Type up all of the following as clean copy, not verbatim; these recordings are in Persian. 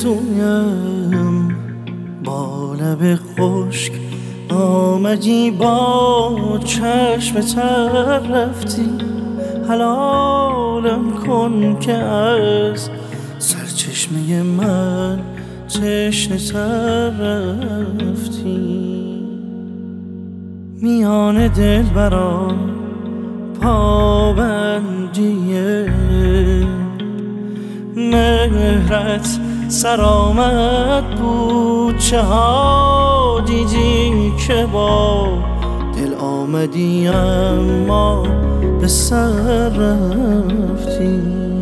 سویم با لب خشک آمدی، با چشم تر رفتی. حلالم کن که از سرچشمه من تشنه تر رفتی. میان دلبران پابندیه مهرت سرآمد بود. چه ها دیدی که با دل آمدی اما به سر رفتی.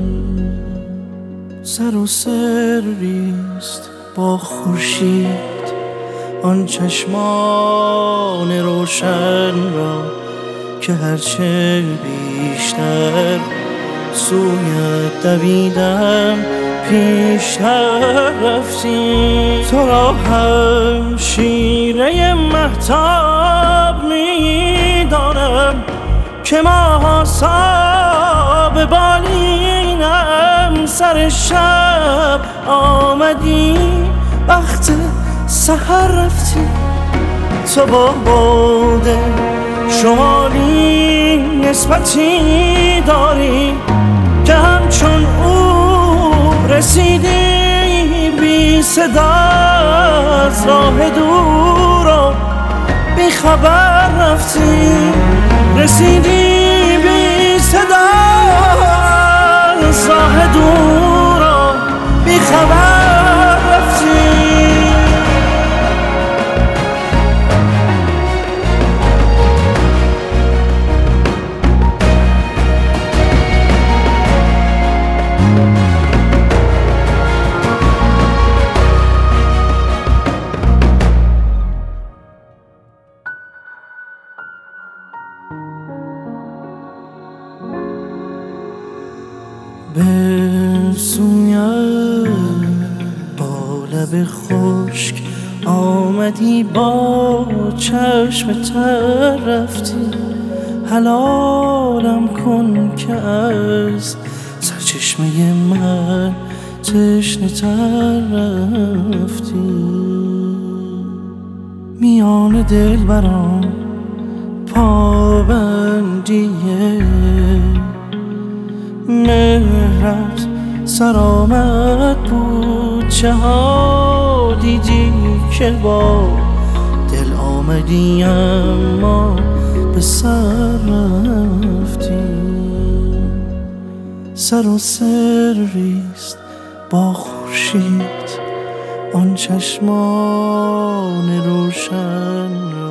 سر و سریست با خورشید آن چشمان روشن را که هرچه بیشتر سویت دویدم پیشتر رفتی. تو را هم شیره مهتاب می‌دانم که ماه‌ها به بالینم. سر شب آمدی وقت سحر رفتی. تو با باد شمالی نسبتی داری که همچون او رسیدی بی صدا از راه دور و بی خبر رفتی. رسیدی بی صدا از راه دور و بی خبر رفتی. به سویم با لب خشک آمدی، با چشم تر رفتی. حلالم کن که از سرچشمه من تشنه تر رفتی. میان دلبران پابندیه مهرت سرآمد بود. چه ها دیدی که با دل آمدی اما به سر رفتی. سر و سریست با خورشید آن چشمان روشن